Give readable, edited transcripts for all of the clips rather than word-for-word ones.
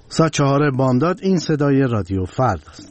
ساعت 4 بامداد. این صدای رادیو فردا است.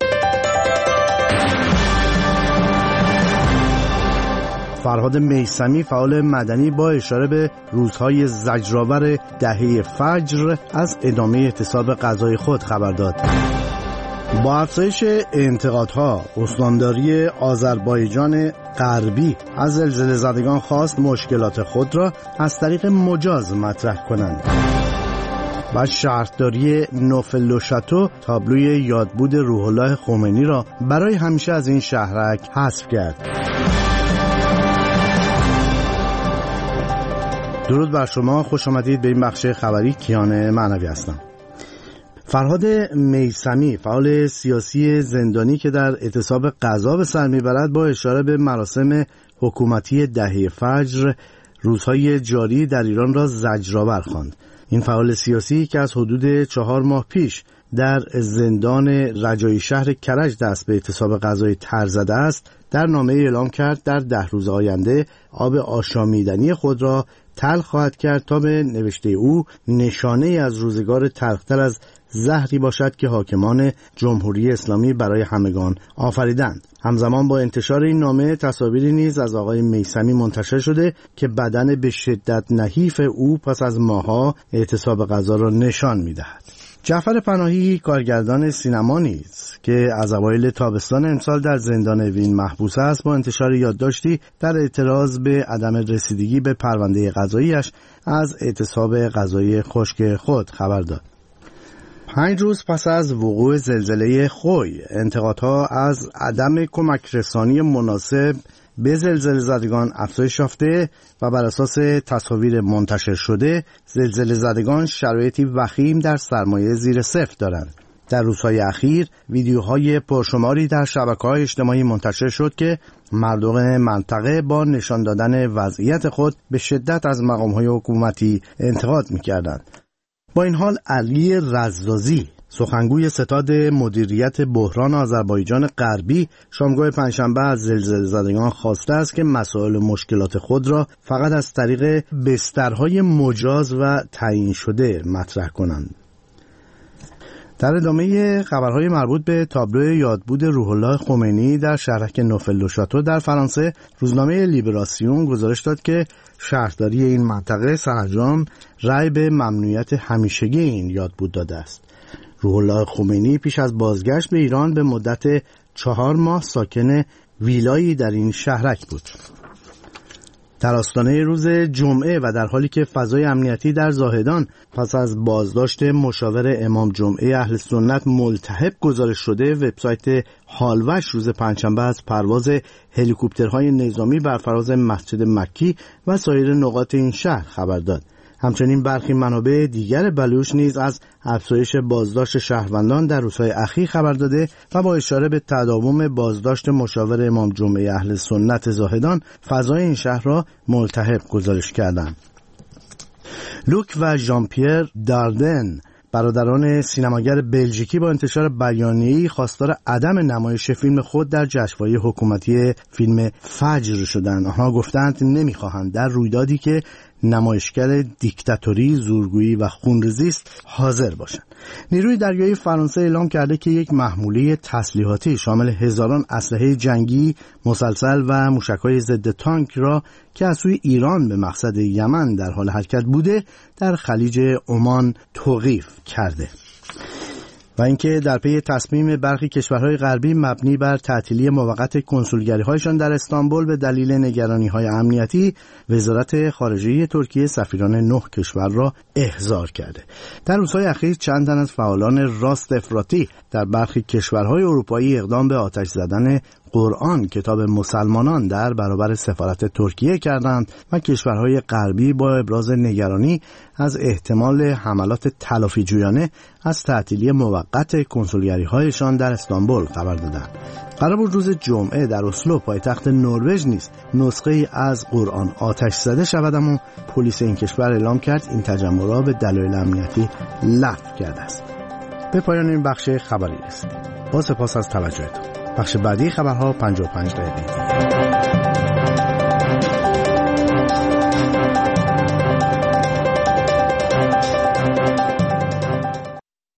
فرهاد میثمی فعال مدنی با اشاره به روزهای زجرآور دهه فجر از ادامه اعتصاب غذای خود خبر داد. با افزایش انتقادها، استانداری آذربایجان غربی از زلزله زدگان خواست مشکلات خود را از طریق مجاز مطرح کنند. و شهرداری نوفل-لو-شاتو تابلوی یادبود روح الله خمینی را برای همیشه از این شهرک حذف کرد. درود بر شما، خوش آمدید به این بخش خبری. کیان معنوی هستم. فرهاد میثمی فعال سیاسی زندانی که در اعتصاب غذا به سر میبرد با اشاره به مراسم حکومتی دهه فجر روزهای جاری در ایران را زجرآور خواند. این فعال سیاسی که از حدود 4 ماه پیش در زندان رجایی شهر کرج دست به اعتصاب غذای تر زده است، در نامه اعلام کرد در 10 روز آینده آب آشامیدنی خود را تلخ خواهد کرد تا به نوشته او نشانه از روزگار تلختر از زهری باشد که حاکمان جمهوری اسلامی برای همگان آفریدند. همزمان با انتشار این نامه تصاویری نیز از آقای میثمی منتشر شده که بدن به شدت نحیف او پس از ماه‌ها اعتصاب غذا را نشان می‌دهد. جعفر پناهی کارگردان سینما نیز که از اوایل تابستان امسال در زندان اوین محبوس است با انتشار یادداشتی در اعتراض به عدم رسیدگی به پرونده قضایی‌اش از اعتصاب غذایی خشک خود خبر داد. 5 روز پس از وقوع زلزله خوی، انتقادها از عدم کمک رسانی مناسب به زلزله زدگان افزایش یافته و بر اساس تصاویر منتشر شده زلزله زدگان شرایطی وخیم در سرمایه زیر صفر دارند. در روزهای اخیر ویدیوهای پرشماری در شبکه‌های اجتماعی منتشر شد که مردم منطقه با نشان دادن وضعیت خود به شدت از مقام‌های حکومتی انتقاد می‌کردند. با این حال علی رزازی، سخنگوی ستاد مدیریت بحران آذربایجان غربی، شامگاه پنجشنبه از زلزله زدگان خواسته است که مسائل و مشکلات خود را فقط از طریق بسترهای مجاز و تعیین شده مطرح کنند. در ادامه خبرهای مربوط به تابلو یادبود روح الله خمینی در شهرک نوفل-لو-شاتو در فرانسه، روزنامه لیبراسیون گزارش داد که شهرداری این منطقه سرانجام رأی به ممنوعیت همیشگی این یادبود داده است. روح الله خمینی پیش از بازگشت به ایران به مدت 4 ماه ساکن ویلایی در این شهرک بود. در آستانه روز جمعه و در حالی که فضای امنیتی در زاهدان پس از بازداشت مشاور امام جمعه اهل سنت ملتهب گزارش شده، وبسایت حالوش روز پنجشنبه از پرواز هلیکوپترهای نظامی بر فراز مسجد مکی و سایر نقاط این شهر خبر داد. همچنین برخی منابع دیگر بلوچ نیز از افزایش بازداشت شهروندان در روزهای اخیر خبر داده و با اشاره به تداوم بازداشت مشاور امام جمعه اهل سنت زاهدان فضای این شهر را ملتهب گزارش کردند. لوک و ژان پیر داردن، برادران سینماگر بلژیکی، با انتشار بیانیه‌ای خواستار عدم نمایش فیلم خود در جشنواره حکومتی فیلم فجر شدند. آنها گفتند نمی‌خواهند در رویدادی که نمایشگر دیکتاتوری، زورگویی و خونریزی است حاضر باشند. نیروی دریایی فرانسه اعلام کرده که یک محموله تسلیحاتی شامل هزاران اسلحه جنگی، مسلسل و موشک‌های ضد تانک را که از سوی ایران به مقصد یمن در حال حرکت بوده در خلیج عمان توقیف کرده. و اینکه در پی تصمیم برخی کشورهای غربی مبنی بر تعطیلی موقت کنسولگری‌هایشان در استانبول به دلیل نگرانی‌های امنیتی، وزارت خارجه ترکیه سفیران 9 کشور را احضار کرده. در روزهای اخیر چند تن از فعالان راست افراطی در برخی کشورهای اروپایی اقدام به آتش زدن قرآن، کتاب مسلمانان، در برابر سفارت ترکیه کردند و کشورهای غربی با ابراز نگرانی از احتمال حملات تلافی جویانه از تعطیلی موقت کنسولگری‌هایشان در استانبول خبر دادند. قرار بود روز جمعه در اسلو، پایتخت نروژ، نیز نسخه‌ای از قرآن آتش زده شود، اما پلیس این کشور اعلام کرد این تجمع را به دلایل امنیتی لغو کرده است. به پایان این بخش خبری رسیدیم. با سپاس از توجهتان. بخش بعدی خبرها 55 دقیقه.